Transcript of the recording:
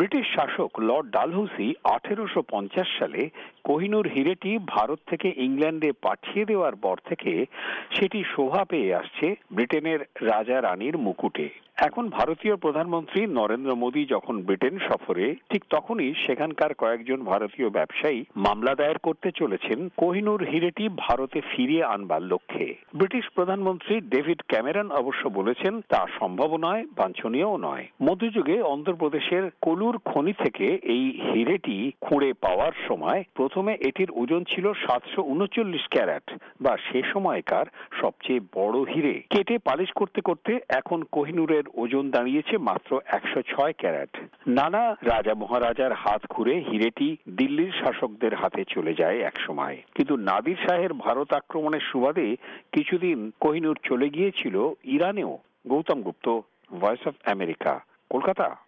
British শাসক Lord Dalhousie 1850 সালে কোহিনূর হীরেটি ভারত থেকে ইংল্যান্ডে পাঠিয়ে দেওয়ার পর থেকে সেটি শোভা পেয়ে আসছে ব্রিটেনের রাজা রানীর মুকুটে। এখন ভারতীয় প্রধানমন্ত্রী নরেন্দ্র মোদী যখন ব্রিটেন সফরে, ঠিক তখনই সেখানকার কয়েকজন ভারতীয় ব্যবসায়ী মামলা দায়ের করতে চলেছেন কোহিনূর হীরেটি ভারতে ফিরিয়ে আনবার লক্ষ্যে। ব্রিটিশ প্রধানমন্ত্রী ডেভিড ক্যামেরন অবশ্য বলেছেন তা সম্ভব নয়, বাঞ্ছনীয়ও নয়। মধ্যযুগে অন্ধ্রপ্রদেশের কোলুর খনি থেকে এই হীরেটি খুঁড়ে পাওয়ার সময় প্রথমে এটির ওজন ছিল 739 ক্যারেট, বা সে সময়কার সবচেয়ে বড় হীরে। কেটে পালিশ করতে করতে এখন কোহিনূরের ওজন দাঁড়িয়েছে মাত্র 106 ক্যারেট। নানা রাজা মহারাজার হাত ঘুরে হীরেটি দিল্লির শাসকদের হাতে চলে যায় একসময়, কিন্তু নাদির শাহের ভারত আক্রমণের সুবাদে কিছুদিন কোহিনূর চলে গিয়েছিল ইরানেও। Gautam Gupta, Voice of America, Kolkata.